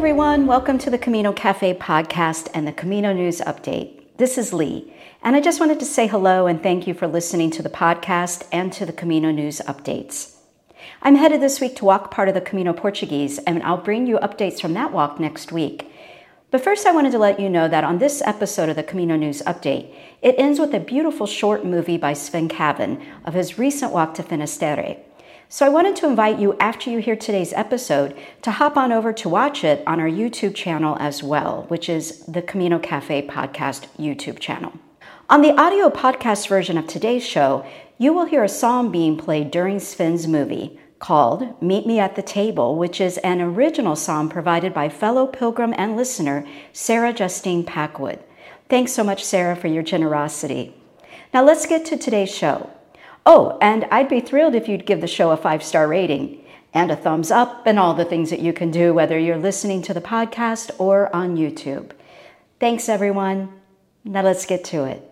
everyone. Welcome to the Camino Cafe podcast and the Camino News Update. This is Lee, and I just wanted to say hello and thank you for listening to the podcast and to the Camino News Updates. I'm headed this week to walk part of the Camino Portuguese, and I'll bring you updates from that walk next week. But first, I wanted to let you know that on this episode of the Camino News Update, it ends with a beautiful short movie by Sven Cavan of his recent walk to Finisterre. So I wanted to invite you, after you hear today's episode, to hop on over to watch it on our YouTube channel as well, which is the Camino Cafe podcast YouTube channel. On the audio podcast version of today's show, you will hear a song being played during Sven's movie called Meet Me at the Table, which is an original song provided by fellow pilgrim and listener, Sarah Justine Packwood. Thanks so much, Sarah, for your generosity. Now let's get to today's show. Oh, and I'd be thrilled if you'd give the show a 5-star rating and a thumbs up and all the things that you can do, whether you're listening to the podcast or on YouTube. Thanks, everyone. Now let's get to it.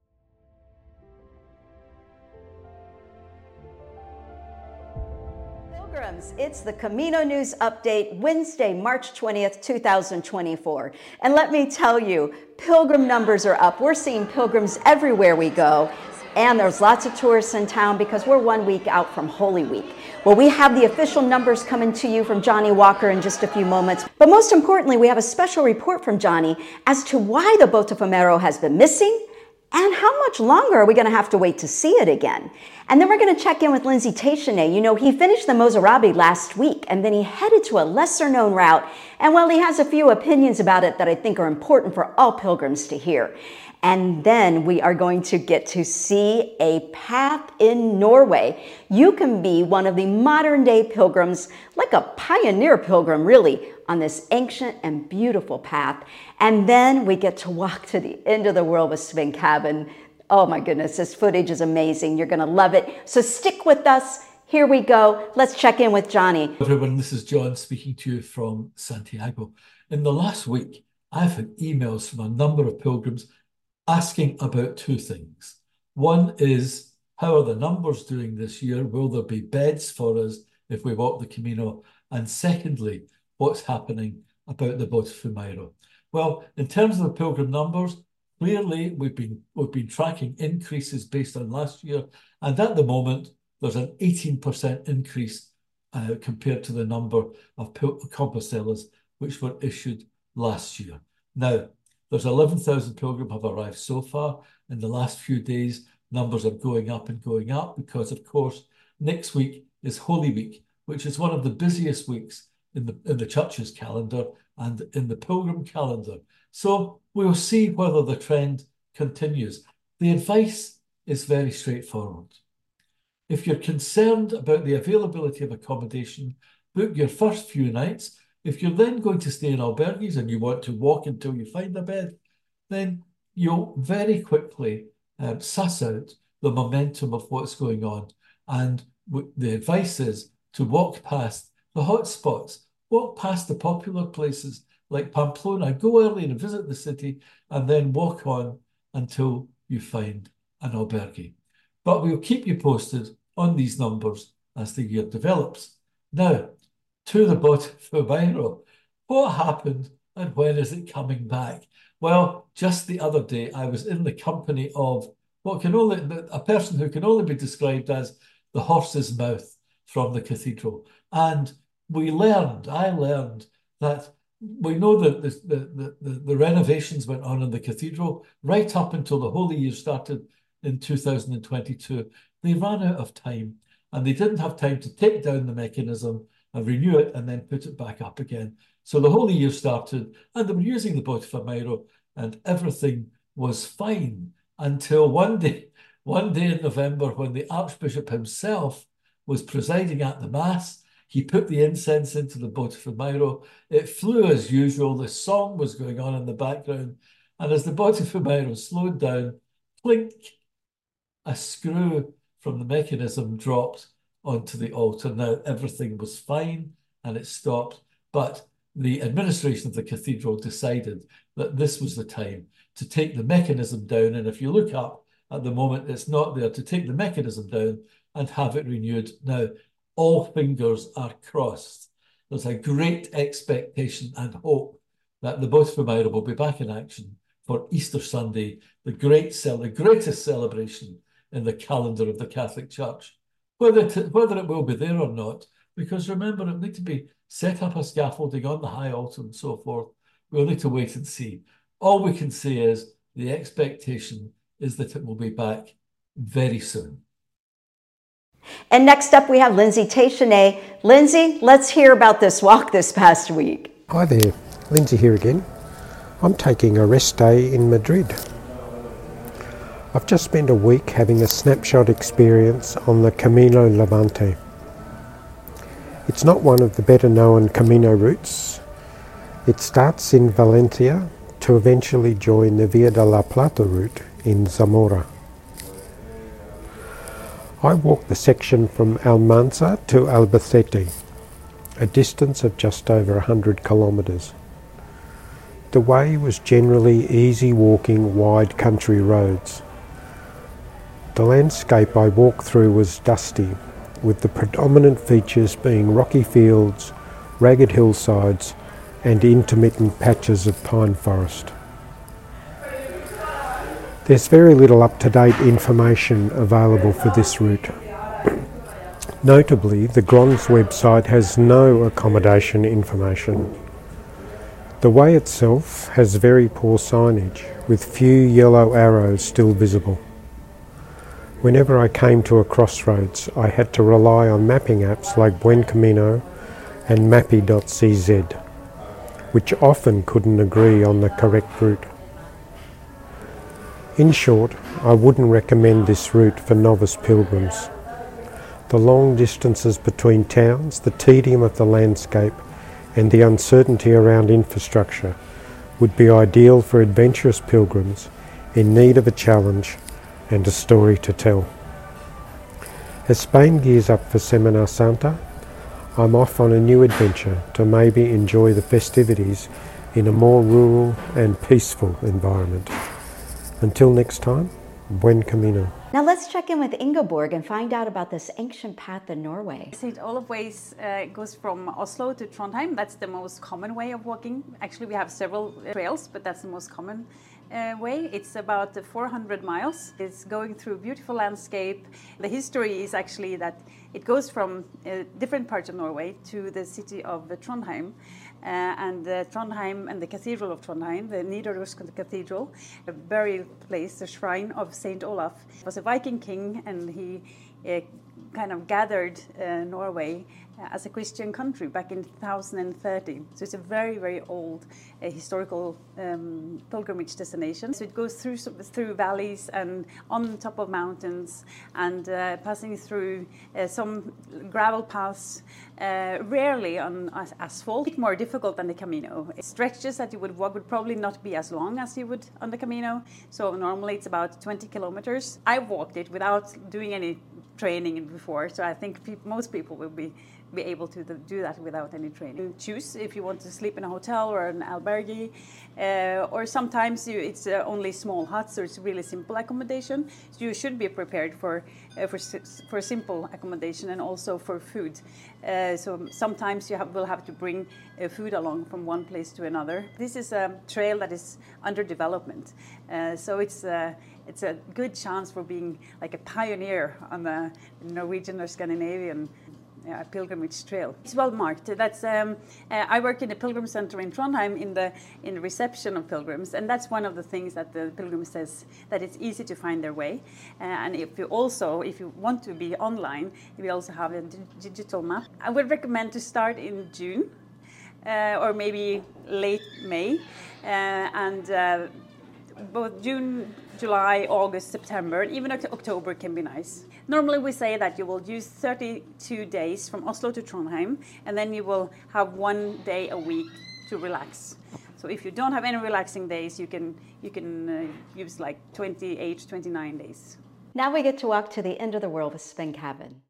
Pilgrims, it's the Camino News Update, Wednesday, March 20th, 2024. And let me tell you, pilgrim numbers are up. We're seeing pilgrims everywhere we go. And there's lots of tourists in town because we're 1 week out from Holy Week. Well, we have the official numbers coming to you from Johnny Walker in just a few moments. But most importantly, we have a special report from Johnny as to why the Botafomeiro has been missing and how much longer are we going to have to wait to see it again. And then we're going to check in with Lindsay Teixeira. You know, he finished the Mozarabe last week, and then he headed to a lesser-known route. And well, he has a few opinions about it that I think are important for all pilgrims to hear. And then we are going to get to see a path in Norway. You can be one of the modern day pilgrims, like a pioneer pilgrim really, on this ancient and beautiful path. And then we get to walk to the end of the world with Sven Cavan. Oh my goodness, this footage is amazing. You're gonna love it. So stick with us. Here we go. Let's check in with Johnny. Everyone, this is John speaking to you from Santiago. In the last week, I've had emails from a number of pilgrims asking about two things. One is, how are the numbers doing this year? Will there be beds for us if we walk the Camino? And secondly, what's happening about the Botafomeiro? Well, in terms of the pilgrim numbers, clearly we've been tracking increases based on last year, and at the moment there's an 18% increase compared to the number of Compostelas which were issued last year. Now, there's 11,000 pilgrims have arrived so far. In the last few days, numbers are going up and going up because, of course, next week is Holy Week, which is one of the busiest weeks in the church's calendar and in the pilgrim calendar. So we'll see whether the trend continues. The advice is very straightforward. If you're concerned about the availability of accommodation, book your first few nights. If you're then going to stay in albergues and you want to walk until you find a bed, then you'll very quickly suss out the momentum of what's going on. And the advice is to walk past the hot spots, walk past the popular places like Pamplona, go early and visit the city, and then walk on until you find an albergue. But we'll keep you posted on these numbers as the year develops. Now, to the Botafomeiro. What happened and when is it coming back? Well, just the other day, I was in the company of a person who can only be described as the horse's mouth from the cathedral. And I learned that we know that the renovations went on in the cathedral right up until the Holy Year started in 2022. They ran out of time and they didn't have time to take down the mechanism and renew it and then put it back up again. So the Holy Year started and they were using the Botafomeiro and everything was fine until one day in November when the Archbishop himself was presiding at the Mass. He put the incense into the Botafomeiro. It flew as usual. The song was going on in the background. And as the Botafomeiro slowed down, clink, a screw from the mechanism dropped onto the altar. Now everything was fine and it stopped, but the administration of the cathedral decided that this was the time to take the mechanism down. And if you look up at the moment, it's not there, to take the mechanism down and have it renewed. Now, all fingers are crossed there's a great expectation and hope that the Bois Frimaira will be back in action for Easter Sunday, the greatest celebration in the calendar of the Catholic Church. Whether it will be there or not, because remember, it need to be set up a scaffolding on the high altar and so forth. We'll need to wait and see. All we can say is the expectation is that it will be back very soon. And next up, we have Lindsay Teichene. Lindsay, let's hear about this walk this past week. Hi there, Lindsay here again. I'm taking a rest day in Madrid. I've just spent a week having a snapshot experience on the Camino Levante. It's not one of the better known Camino routes. It starts in Valencia to eventually join the Via de la Plata route in Zamora. I walked the section from Almanza to Albacete, a distance of just over 100 kilometres. The way was generally easy walking wide country roads. The landscape I walked through was dusty, with the predominant features being rocky fields, ragged hillsides and intermittent patches of pine forest. There's very little up-to-date information available for this route. Notably, the Grons website has no accommodation information. The way itself has very poor signage, with few yellow arrows still visible. Whenever I came to a crossroads, I had to rely on mapping apps like Buen Camino and Mappy.cz, which often couldn't agree on the correct route. In short, I wouldn't recommend this route for novice pilgrims. The long distances between towns, the tedium of the landscape, and the uncertainty around infrastructure would be ideal for adventurous pilgrims in need of a challenge and a story to tell. As Spain gears up for Semana Santa, I'm off on a new adventure to maybe enjoy the festivities in a more rural and peaceful environment. Until next time, Buen Camino. Now let's check in with Ingeborg and find out about this ancient path in Norway. St. Olaf Ways goes from Oslo to Trondheim. That's the most common way of walking. Actually, we have several trails, but that's the most common way. It's about 400 miles. It's going through a beautiful landscape. The history is actually that it goes from different parts of Norway to the city of Trondheim. And Trondheim and the Cathedral of Trondheim, the Nidaros Cathedral, a burial place, the shrine of St. Olaf, was a Viking king, and he kind of gathered Norway as a Christian country back in 1030. So it's a very, very old historical pilgrimage destination. So it goes through valleys and on top of mountains and passing through some gravel paths, rarely on asphalt. It's more difficult than the Camino. Stretches that you would walk would probably not be as long as you would on the Camino. So normally it's about 20 kilometers. I walked it without doing any training before, so I think most people will be able to do that without any training. You choose if you want to sleep in a hotel or an albergue, or sometimes it's only small huts, or it's really simple accommodation. So you should be prepared for simple accommodation and also for food. So sometimes you will have to bring food along from one place to another. This is a trail that is under development, so it's a good chance for being like a pioneer on the Norwegian or Scandinavian pilgrimage trail. It's well marked. That's I work in the Pilgrim Center in Trondheim in the reception of pilgrims, and that's one of the things that the pilgrim says, that it's easy to find their way. And if you want to be online, we also have a digital map. I would recommend to start in June or maybe late May, and both June, July, August, September, and even October can be nice. Normally we say that you will use 32 days from Oslo to Trondheim, and then you will have 1 day a week to relax. So if you don't have any relaxing days, you can use like 28, 29 days. Now we get to walk to the end of the world with Sven Cavan.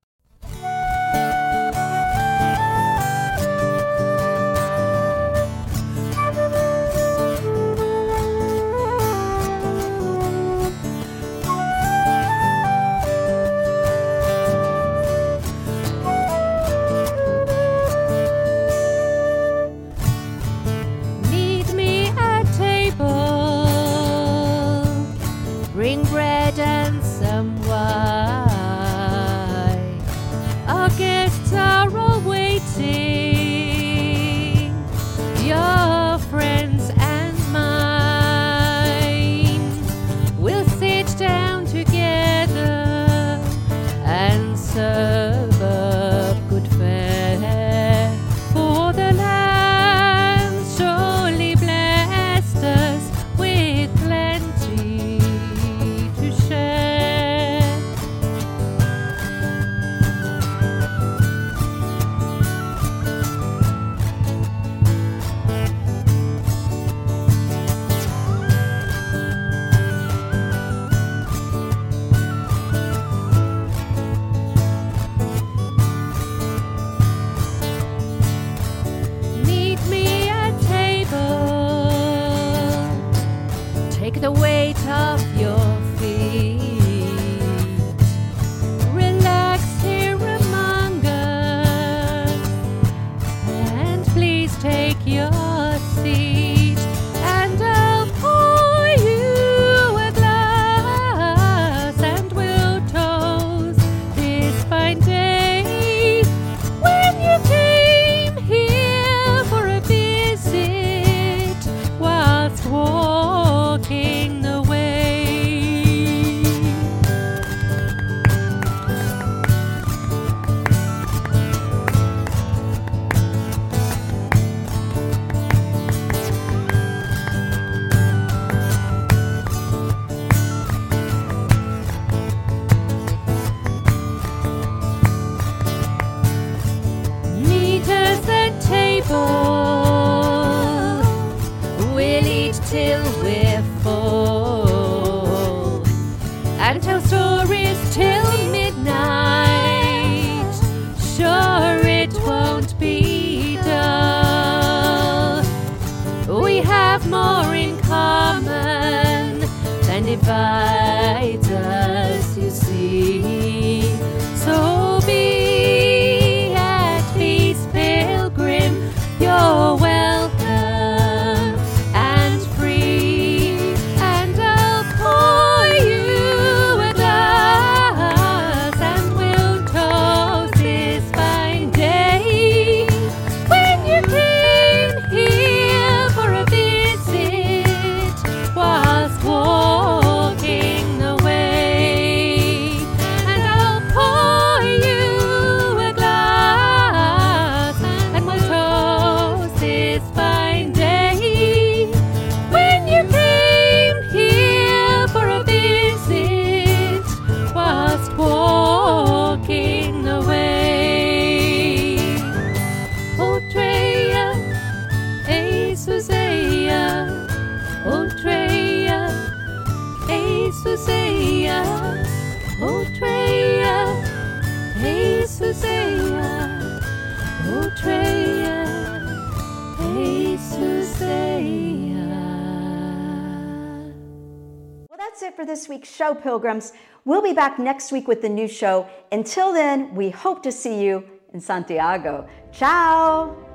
full. We'll eat till we're full and tell stories till midnight. Sure, it won't be dull. We have more in common than divides us, you see. So be at peace, pilgrim, you're welcome and free. And I'll pour you a glass and we'll toast this fine day. When you came here for a visit, whilst walking the way, and I'll pour you a glass and we'll toast this fine day. When you came here for a visit, whilst walking the way. Otreya, Jesuseya, Otreya, Jesuseya, Otreya, Jesuseya, Otreya, Jesuseya. Well, that's it for this week's show, Pilgrims. We'll be back next week with the new show. Until then, we hope to see you in Santiago. Ciao!